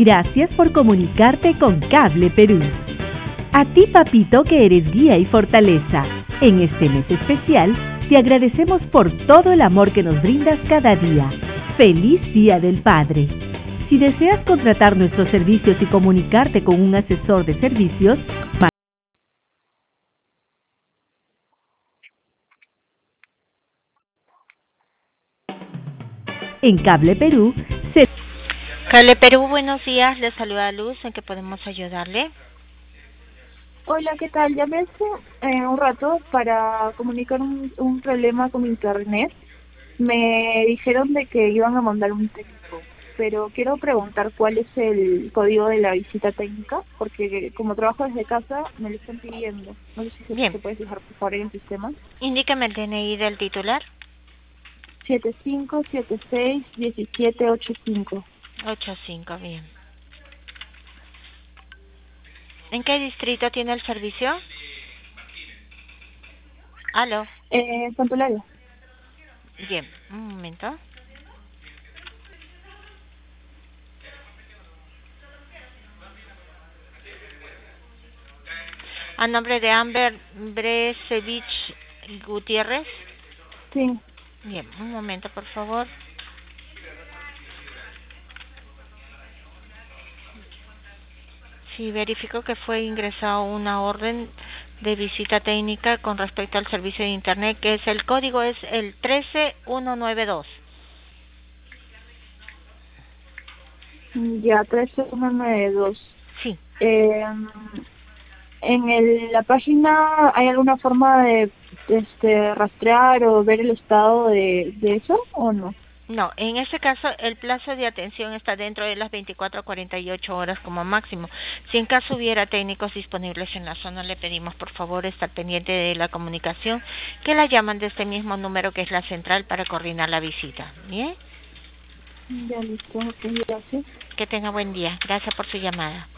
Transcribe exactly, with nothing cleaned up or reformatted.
Gracias por comunicarte con Cable Perú. A ti, papito, que eres guía y fortaleza. En este mes especial, te agradecemos por todo el amor que nos brindas cada día. ¡Feliz Día del Padre! Si deseas contratar nuestros servicios y comunicarte con un asesor de servicios, en Cable Perú, se... Cable Perú, buenos días, le saluda Luz, ¿en qué podemos ayudarle? Hola, ¿qué tal? Llamé hace eh, un rato para comunicar un, un problema con internet. Me dijeron de que iban a mandar un técnico, pero quiero preguntar cuál es el código de la visita técnica, porque como trabajo desde casa me lo están pidiendo. No sé si se, Bien. se puede fijar por favor en el sistema. Indíqueme el D N I del titular. siete cinco siete seis uno siete ocho cinco. ocho cinco, bien. ¿En qué distrito tiene el servicio? ¿Aló? Eh, Santolaria. Bien, un momento. A nombre de Amber Bresevich Gutiérrez. Sí. Bien, un momento, por favor. Sí, verifico que fue ingresado una orden de visita técnica con respecto al servicio de internet, que es el código es el trece mil ciento noventa y dos. Ya, trece mil ciento noventa y dos. Sí. Eh, ¿En el, la página hay alguna forma de este, rastrear o ver el estado de, de eso o no? No, en este caso el plazo de atención está dentro de las veinticuatro a cuarenta y ocho horas como máximo. Si en caso hubiera técnicos disponibles en la zona, le pedimos por favor estar pendiente de la comunicación, que la llaman de este mismo número que es la central para coordinar la visita. ¿Bien? Ya listo, ok, gracias. Que tenga buen día. Gracias por su llamada.